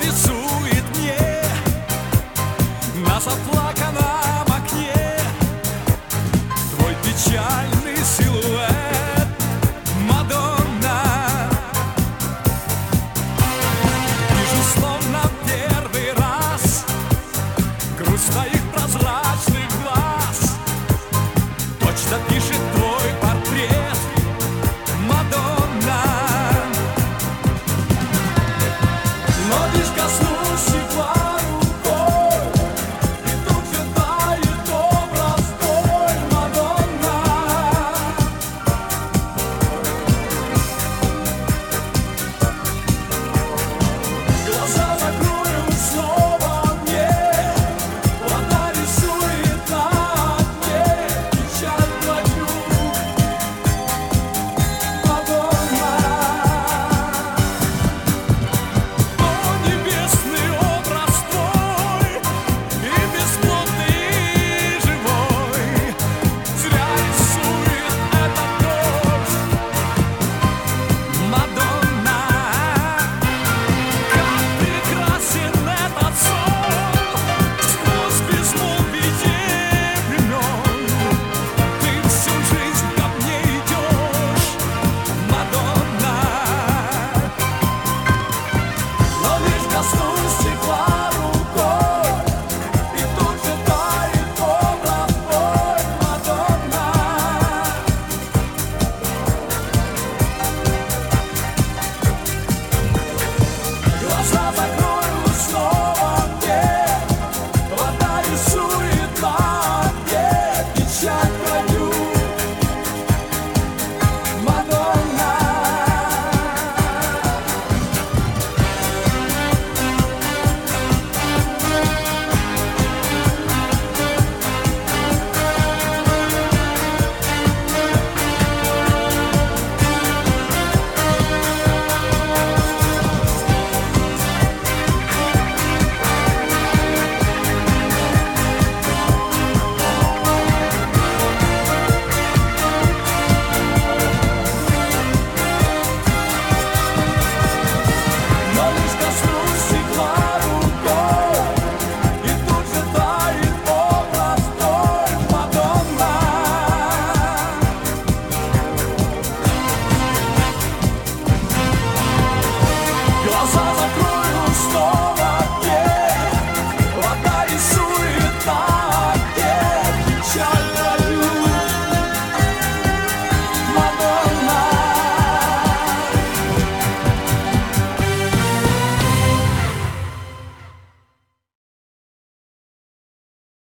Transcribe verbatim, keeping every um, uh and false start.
рисует мне на заплаканном окне твой печальный силуэт, Мадонна. Вижу словно первый раз грусть твоих прозрачных глаз, точно пишет твой портрет, Мадонна. Но лишь коснусь стекла рукой, и тут же тает образ твой, Мадонна. Глаза закрою снова мне, вода рисует на окне печаль твою, Мадонна. О, небесный образ твой, и бесплотный, и живой, зря рисует этот дождь, Мадонна. Как прекрасен этот сон, сквозь безмолвие времен. Ты всю жизнь ко мне идешь, Мадонна. Но лишь коснусь стекла рукой, и тут же тает образ твой, Мадонна. Глаза закрой.